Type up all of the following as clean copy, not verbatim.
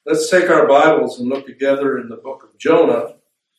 Let's take our Bibles and look together in the book of Jonah.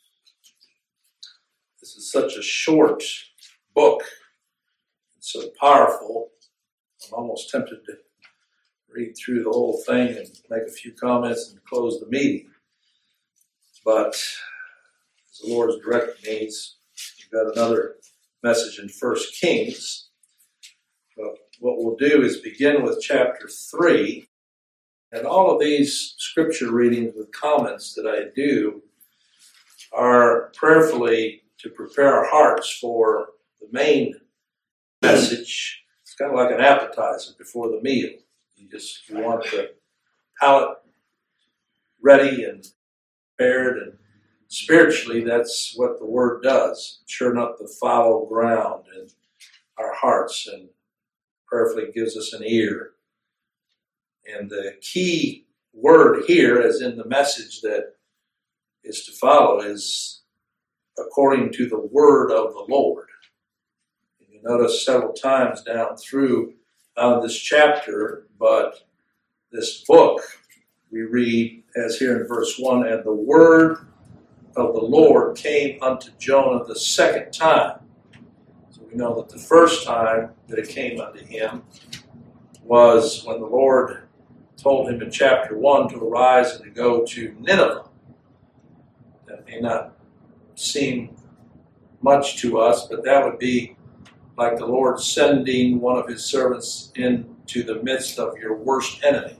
This is such a short book. It's so powerful. I'm almost tempted to read through the whole thing and make a few comments and close the meeting. But as the Lord has directed me, we've got another message in 1 Kings. But what we'll do is begin with chapter 3. And all of these scripture readings with comments that I do are prayerfully to prepare our hearts for the main message. It's kind of like an appetizer before the meal. You want the palate ready and prepared, and spiritually that's what the Word does. Churn up the fallow ground in our hearts and prayerfully gives us an ear. And the key word here, as in the message that is to follow, is according to the word of the Lord. And you notice several times down through this chapter, but this book, we read, as here in verse 1, and the word of the Lord came unto Jonah the second time. So we know that the first time that it came unto him was when the Lord told him in chapter 1 to arise and to go to Nineveh. That may not seem much to us, but that would be like the Lord sending one of his servants into the midst of your worst enemy.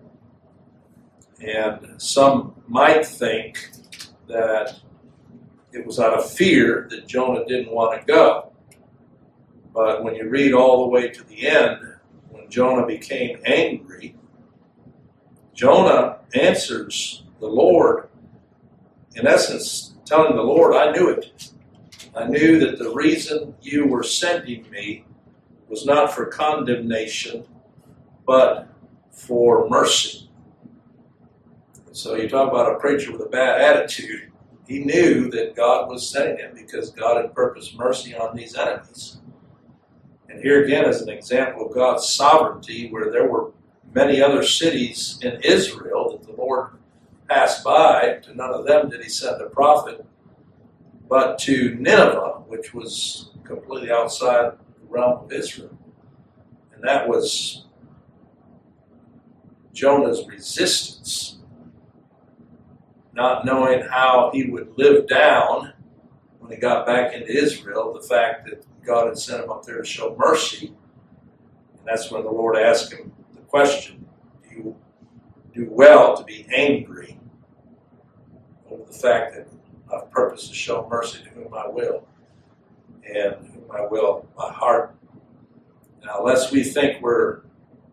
And some might think that it was out of fear that Jonah didn't want to go. But when you read all the way to the end, when Jonah became angry, Jonah answers the Lord, in essence, telling the Lord, I knew it. I knew that the reason you were sending me was not for condemnation, but for mercy. So you talk about a preacher with a bad attitude. He knew that God was sending him because God had purposed mercy on these enemies. And here again is an example of God's sovereignty, where there were many other cities in Israel that the Lord passed by. To none of them did he send a prophet, but to Nineveh, which was completely outside the realm of Israel. And that was Jonah's resistance, not knowing how he would live down when he got back into Israel, the fact that God had sent him up there to show mercy. And that's when the Lord asked him the question, do you do well to be angry over the fact that I've purposed to show mercy to whom I will, and whom I will my heart. Now, lest we think we're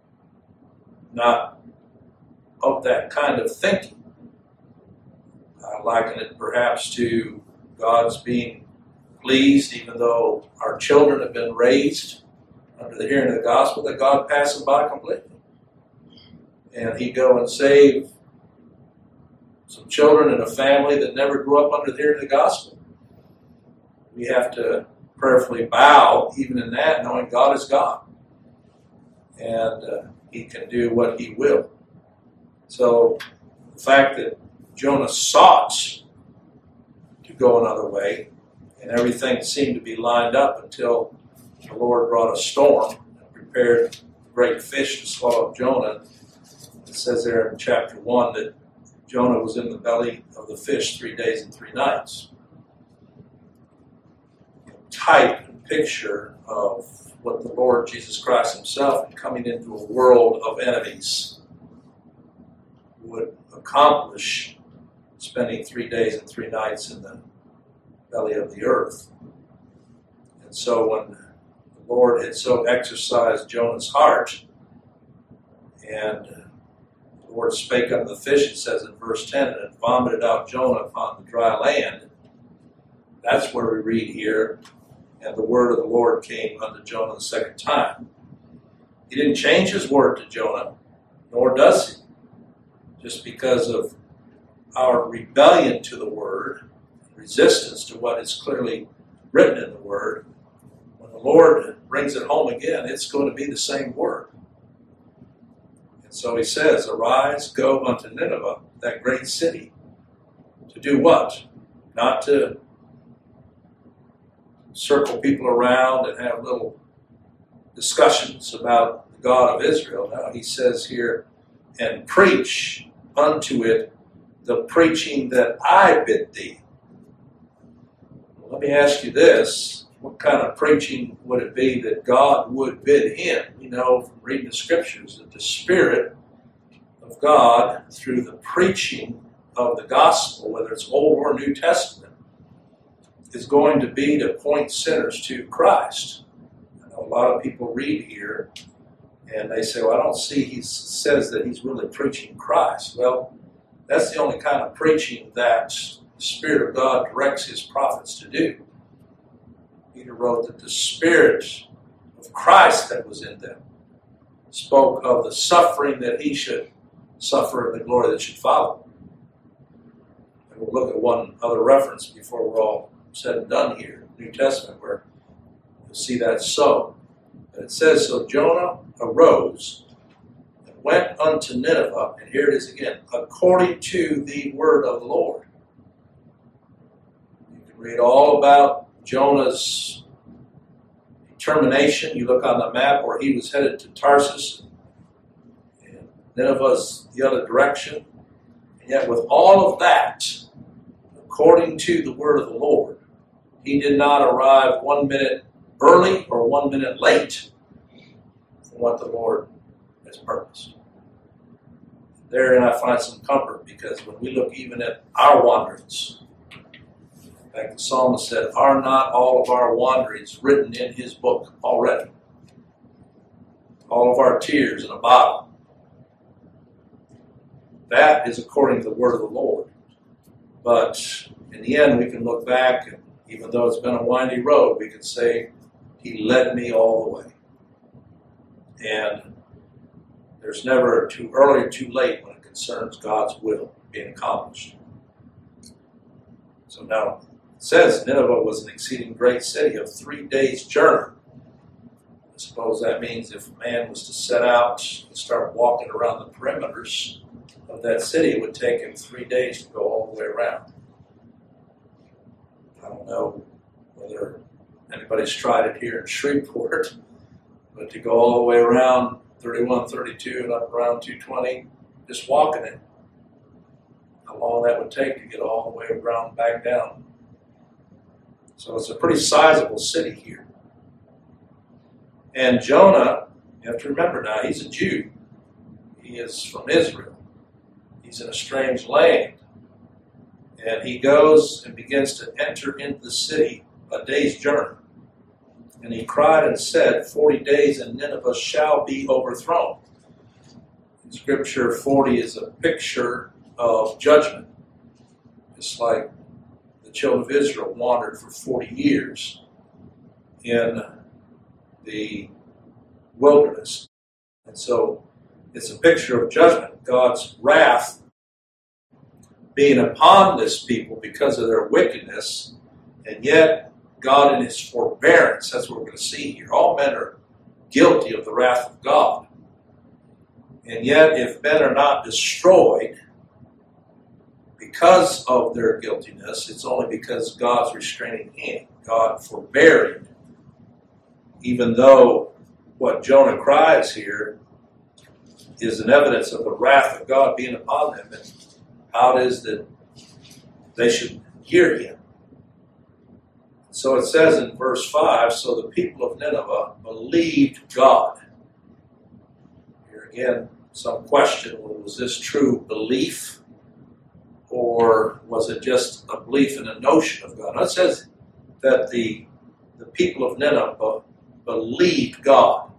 not of that kind of thinking, I liken it perhaps to God's being pleased, even though our children have been raised under the hearing of the gospel, that God passes by completely. And he'd go and save some children in a family that never grew up under the hearing of the gospel. We have to prayerfully bow even in that, knowing God is God. And he can do what he will. So the fact that Jonah sought to go another way, and everything seemed to be lined up until the Lord brought a storm and prepared a great fish to swallow up Jonah. It says there in chapter 1 that Jonah was in the belly of the fish 3 days and 3 nights. A type and picture of what the Lord Jesus Christ himself, coming into a world of enemies, would accomplish, spending 3 days and 3 nights in the belly of the earth. And so when the Lord had so exercised Jonah's heart, and the Lord spake unto the fish, it says in verse 10, and it vomited out Jonah upon the dry land. That's where we read here, and the word of the Lord came unto Jonah the second time. He didn't change his word to Jonah, nor does he. Just because of our rebellion to the word, resistance to what is clearly written in the word, when the Lord brings it home again, it's going to be the same word. And so he says, arise, go unto Nineveh, that great city. To do what? Not to circle people around and have little discussions about the God of Israel. No, he says here, and preach unto it the preaching that I bid thee. Well, let me ask you this. What kind of preaching would it be that God would bid him? We know from reading the scriptures that the Spirit of God, through the preaching of the gospel, whether it's Old or New Testament, is going to be to point sinners to Christ. I know a lot of people read here and they say, well, I don't see he says that he's really preaching Christ. Well, that's the only kind of preaching that the Spirit of God directs his prophets to do. Peter wrote that the Spirit of Christ that was in them spoke of the suffering that he should suffer and the glory that should follow. And we'll look at one other reference before we're all said and done here, New Testament, where you'll see that so. And it says, so Jonah arose and went unto Nineveh, and here it is again, according to the word of the Lord. You can read all about Jonah's determination. You look on the map where he was headed to Tarsus, and Nineveh's the other direction. And yet with all of that, according to the word of the Lord, he did not arrive 1 minute early or 1 minute late from what the Lord has purposed. Therein I find some comfort, because when we look even at our wanderings, like the psalmist said, are not all of our wanderings written in his book already? All of our tears in a bottle. That is according to the word of the Lord. But in the end, we can look back, and even though it's been a windy road, we can say, he led me all the way. And there's never too early or too late when it concerns God's will being accomplished. So now, it says Nineveh was an exceeding great city of 3 days' journey. I suppose that means if a man was to set out and start walking around the perimeters of that city, it would take him 3 days to go all the way around. I don't know whether anybody's tried it here in Shreveport, but to go all the way around 31, 32, and up around 220, just walking it, how long that would take to get all the way around back down. So it's a pretty sizable city here. And Jonah, you have to remember now, he's a Jew. He is from Israel. He's in a strange land. And he goes and begins to enter into the city a day's journey. And he cried and said, 40 days and Nineveh shall be overthrown. In Scripture, 40 is a picture of judgment. It's like the children of Israel wandered for 40 years in the wilderness. And so it's a picture of judgment, God's wrath being upon this people because of their wickedness, and yet God in his forbearance, that's what we're going to see here. All men are guilty of the wrath of God. And yet if men are not destroyed because of their guiltiness, it's only because God's restraining hand, God forbearing, even though what Jonah cries here is an evidence of the wrath of God being upon them and how it is that they should hear him. So it says in verse 5, so the people of Nineveh believed God. Here again, some question, well, was this true belief, or was it just a belief in a notion of God? Now it says that the people of Nineveh believed God.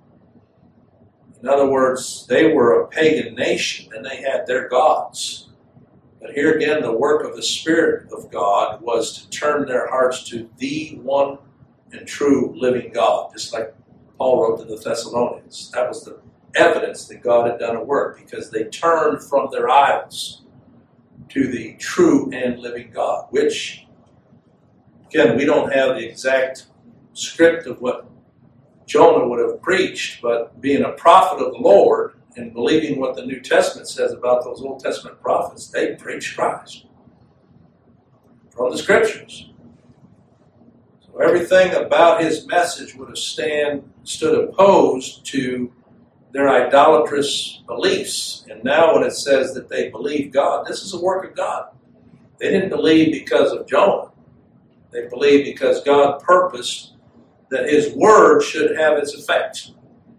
In other words, they were a pagan nation and they had their gods. But here again, the work of the Spirit of God was to turn their hearts to the one and true living God, just like Paul wrote to the Thessalonians. That was the evidence that God had done a work, because they turned from their idols to the true and living God, which, again, we don't have the exact script of what Jonah would have preached, but being a prophet of the Lord in believing what the New Testament says about those Old Testament prophets. They preached Christ from the Scriptures. So everything about his message would have stood opposed to their idolatrous beliefs. And now when it says that they believe God, this is a work of God. They didn't believe because of Jonah. They believed because God purposed that his word should have its effect.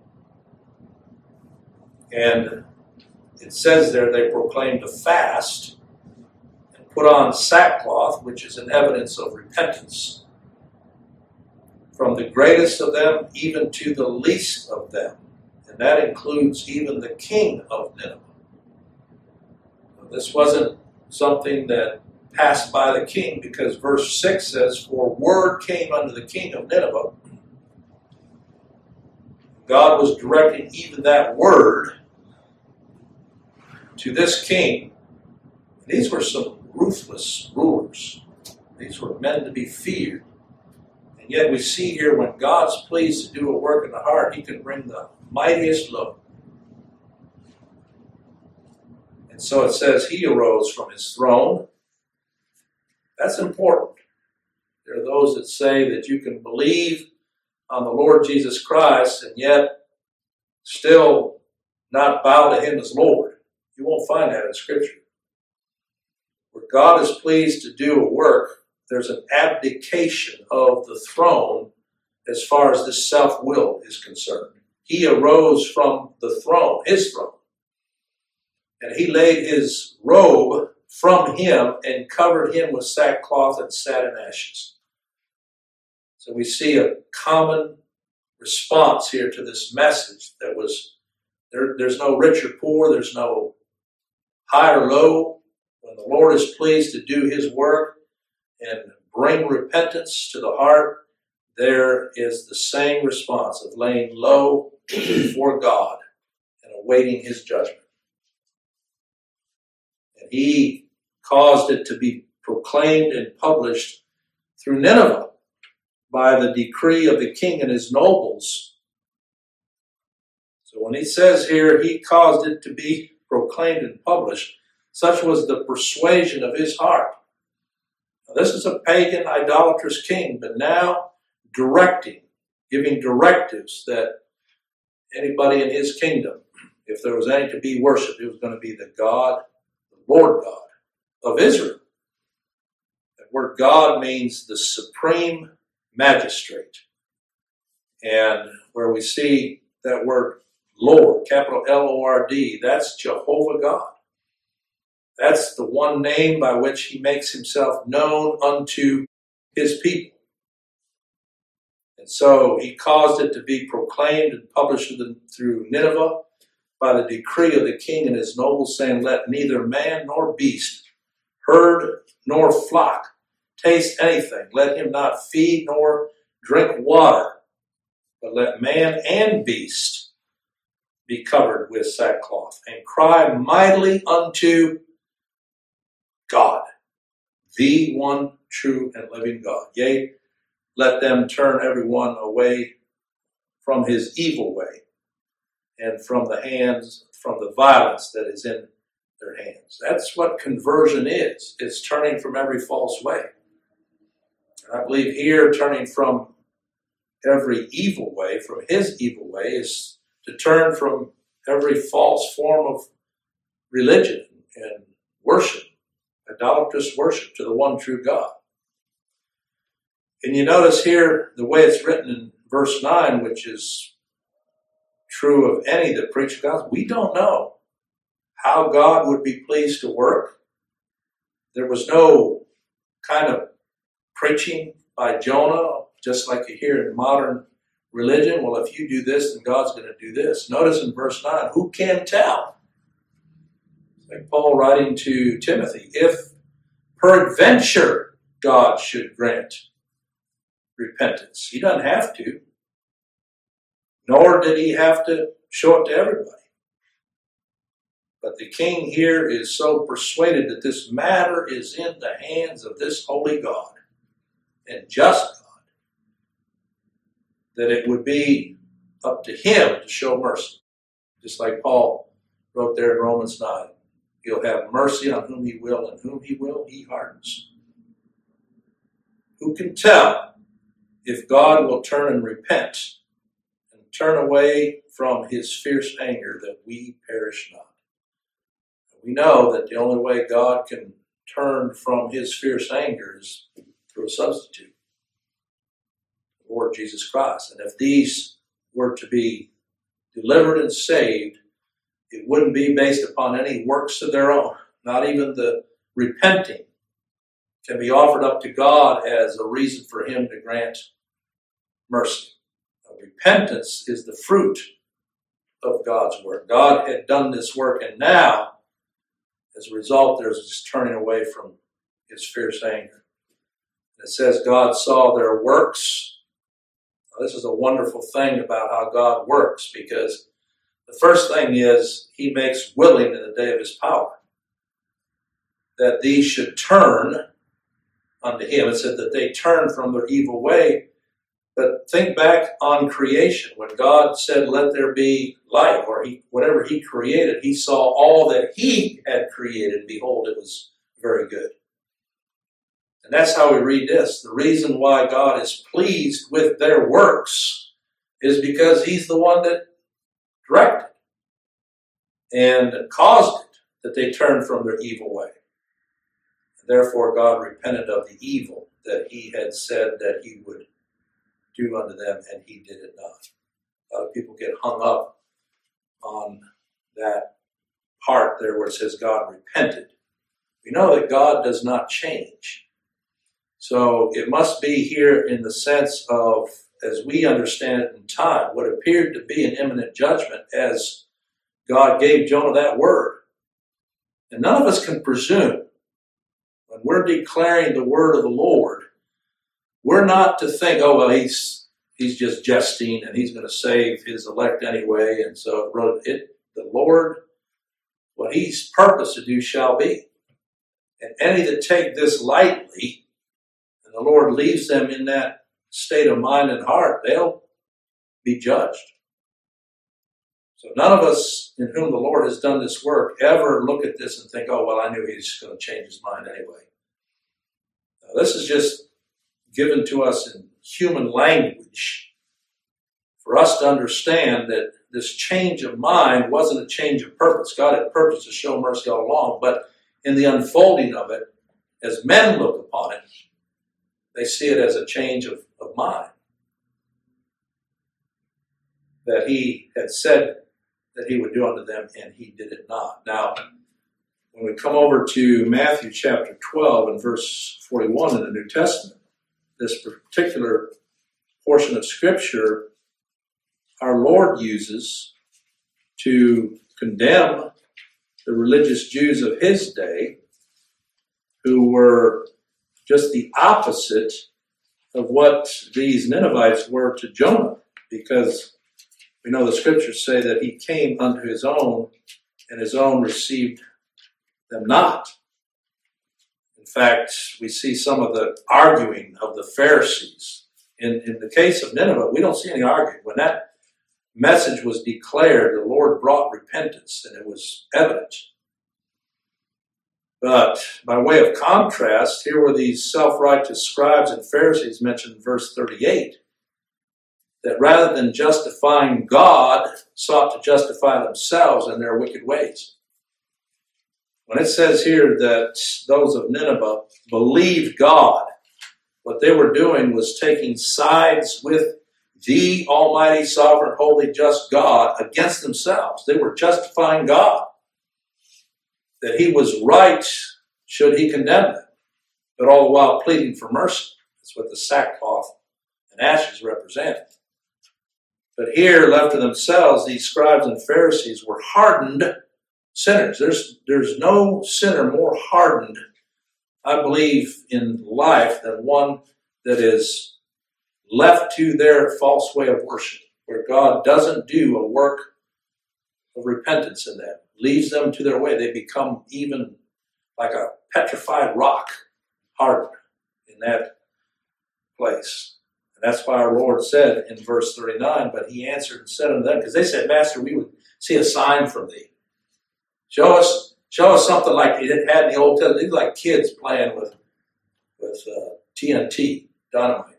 And it says there they proclaimed a fast and put on sackcloth, which is an evidence of repentance, from the greatest of them even to the least of them. And that includes even the king of Nineveh. This wasn't something that passed by the king, because verse 6 says, "For word came unto the king of Nineveh." God was directing even that word to this king. These were some ruthless rulers. These were men to be feared. And yet we see here, when God's pleased to do a work in the heart, he can bring the mightiest low. And so it says he arose from his throne. That's important. There are those that say that you can believe on the Lord Jesus Christ and yet still not bow to him as Lord. You won't find that in Scripture. Where God is pleased to do a work, there's an abdication of the throne as far as this self-will is concerned. He arose from the throne, his throne, and he laid his robe from him and covered him with sackcloth and sat in ashes. So we see a common response here to this message that was, there's no rich or poor, there's no high or low. When the Lord is pleased to do his work and bring repentance to the heart, there is the same response of laying low before God and awaiting his judgment. And he caused it to be proclaimed and published through Nineveh by the decree of the king and his nobles. So when he says here, he caused it to be proclaimed and published, such was the persuasion of his heart. Now, this is a pagan, idolatrous king, but now directing, giving directives that anybody in his kingdom, if there was any to be worshipped, it was going to be the God, the Lord God of Israel. That word God means the supreme magistrate. And where we see that word Lord, capital L-O-R-D, that's Jehovah God. That's the one name by which he makes himself known unto his people. And so he caused it to be proclaimed and published through Nineveh by the decree of the king and his nobles, saying, "Let neither man nor beast, herd nor flock, taste anything. Let him not feed nor drink water, but let man and beast be covered with sackcloth, and cry mightily unto God, the one true and living God. Yea, let them turn everyone away from his evil way, and from the violence that is in their hands." That's what conversion is. It's turning from every false way. And I believe here, turning from every evil way, from his evil way, is to turn from every false form of religion and worship, idolatrous worship, to the one true God. And you notice here the way it's written in verse 9, which is true of any that preach the gospel. We don't know how God would be pleased to work. There was no kind of preaching by Jonah, just like you hear in modern religion. Well, if you do this, then God's going to do this. Notice in verse 9, who can tell? Like Paul writing to Timothy, if peradventure God should grant repentance. He doesn't have to. Nor did he have to show it to everybody. But the king here is so persuaded that this matter is in the hands of this holy God and just God, that it would be up to him to show mercy. Just like Paul wrote there in Romans 9. He'll have mercy on whom he will, and whom he will, he hardens. Who can tell if God will turn and repent and turn away from his fierce anger that we perish not? We know that the only way God can turn from his fierce anger is through a substitute, the Lord Jesus Christ. And if these were to be delivered and saved, it wouldn't be based upon any works of their own. Not even the repenting can be offered up to God as a reason for him to grant mercy. Repentance is the fruit of God's work. God had done this work, and now, as a result, there's this turning away from his fierce anger. It says God saw their works. Now, this is a wonderful thing about how God works, because the first thing is he makes willing in the day of his power that these should turn unto him. It said that they turn from their evil way. But think back on creation. When God said, let there be light, or whatever he created, he saw all that he had created. Behold, it was very good. And that's how we read this. The reason why God is pleased with their works is because he's the one that directed and caused it that they turned from their evil way. Therefore, God repented of the evil that he had said that he would do unto them, and he did it not. A lot of people get hung up on that part there where it says God repented. We know that God does not change. So it must be here in the sense of, as we understand it in time, what appeared to be an imminent judgment as God gave Jonah that word. And none of us can presume, when we're declaring the word of the Lord, we're not to think, oh, well, he's just jesting and he's going to save his elect anyway. And so the Lord, what he's purposed to do shall be. And any that take this lightly, and the Lord leaves them in that state of mind and heart, they'll be judged. So none of us in whom the Lord has done this work ever look at this and think, oh, well, I knew he's going to change his mind anyway. Now, this is just given to us in human language for us to understand that this change of mind wasn't a change of purpose. God had purpose to show mercy all along, but in the unfolding of it, as men look upon it, they see it as a change of mind. That he had said that he would do unto them, and he did it not. Now, when we come over to Matthew chapter 12 and verse 41 in the New Testament, this particular portion of Scripture our Lord uses to condemn the religious Jews of his day, who were just the opposite of what these Ninevites were to Jonah, because we know the Scriptures say that he came unto his own, and his own received them not. In fact, we see some of the arguing of the Pharisees. In the case of Nineveh, we don't see any arguing. When that message was declared, the Lord brought repentance, and it was evident. But by way of contrast, here were these self-righteous scribes and Pharisees mentioned in verse 38, that rather than justifying God, sought to justify themselves in their wicked ways. When it says here that those of Nineveh believed God, what they were doing was taking sides with the Almighty, Sovereign, Holy, Just God against themselves. They were justifying God, that he was right should he condemn them, but all the while pleading for mercy. That's what the sackcloth and ashes represent. But here, left to themselves, these scribes and Pharisees were hardened sinners. There's no sinner more hardened, I believe, in life than one that is left to their false way of worship, where God doesn't do a work of repentance in them, leaves them to their way. They become even like a petrified rock, hardened in that place. And that's why our Lord said in verse 39, but he answered and said unto them, because they said, Master, we would see a sign from thee. Show us something like it had in the Old Testament. These are like kids playing with TNT, dynamite.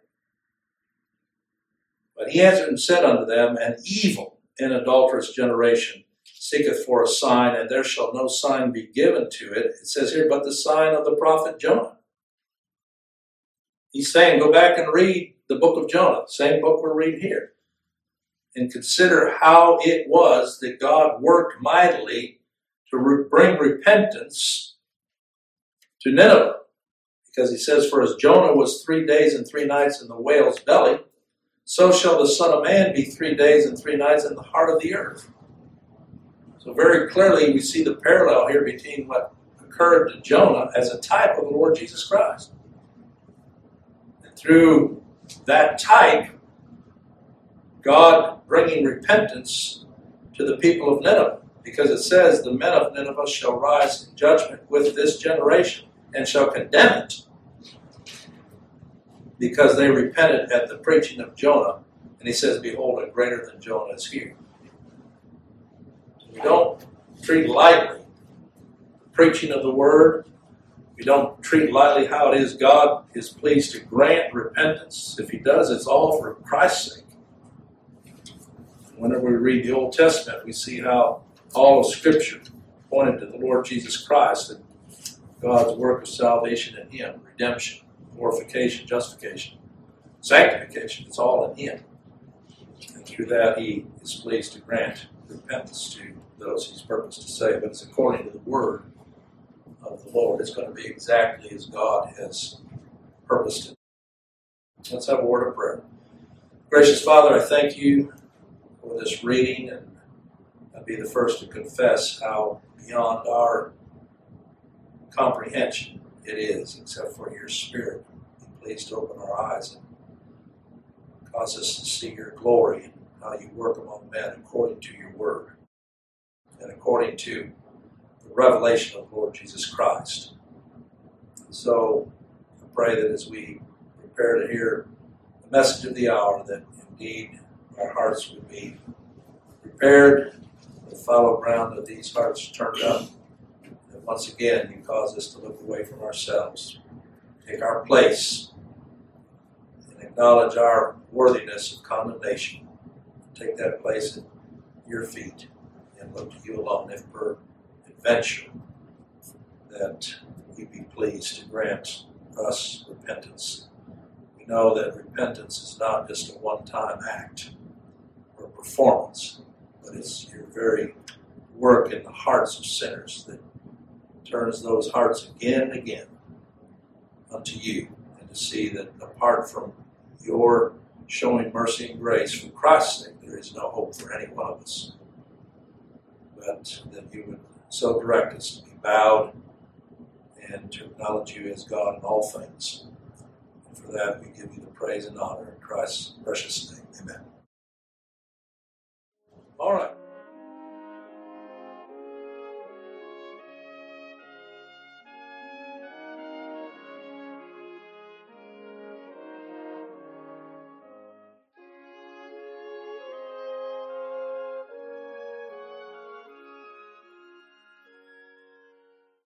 But he answered and said unto them, an evil and adulterous generation seeketh for a sign, and there shall no sign be given to it. It says here, but the sign of the prophet Jonah. He's saying, go back and read the book of Jonah, same book we're reading here, and consider how it was that God worked mightily to bring repentance to Nineveh. Because he says, for as Jonah was 3 days and 3 nights in the whale's belly, so shall the Son of Man be 3 days and 3 nights in the heart of the earth. So very clearly we see the parallel here between what occurred to Jonah as a type of the Lord Jesus Christ. And through that type, God bringing repentance to the people of Nineveh. Because it says, the men of Nineveh shall rise in judgment with this generation and shall condemn it, because they repented at the preaching of Jonah. And he says, behold, a greater than Jonah is here. We don't treat lightly the preaching of the word. We don't treat lightly how it is God is pleased to grant repentance. If he does, it's all for Christ's sake. Whenever we read the Old Testament, we see how all of Scripture pointed to the Lord Jesus Christ and God's work of salvation in him, redemption, glorification, justification, sanctification. It's all in him. And through that, he is pleased to grant repentance to those he's purposed to save. But it's according to the word of the Lord. It's going to be exactly as God has purposed it. Let's have a word of prayer. Gracious Father, I thank you for this reading, and I'll be the first to confess how beyond our comprehension it is, except for your Spirit. Be pleased to open our eyes and cause us to see your glory and how you work among men according to your word and according to the revelation of the Lord Jesus Christ. So I pray that as we prepare to hear the message of the hour, that indeed our hearts would be prepared, the fallow ground of these hearts turned up, and once again you cause us to look away from ourselves, take our place, and acknowledge our worthiness of condemnation. Take that place at your feet and look to you alone, if per adventure, that you be pleased to grant us repentance. We know that repentance is not just a one-time act or performance, but it's your very work in the hearts of sinners that turns those hearts again and again unto you, and to see that apart from your showing mercy and grace for Christ's sake, there is no hope for any one of us. But that you would so direct us to be bowed and to acknowledge you as God in all things. And for that we give you the praise and honor in Christ's precious name. Amen. All right.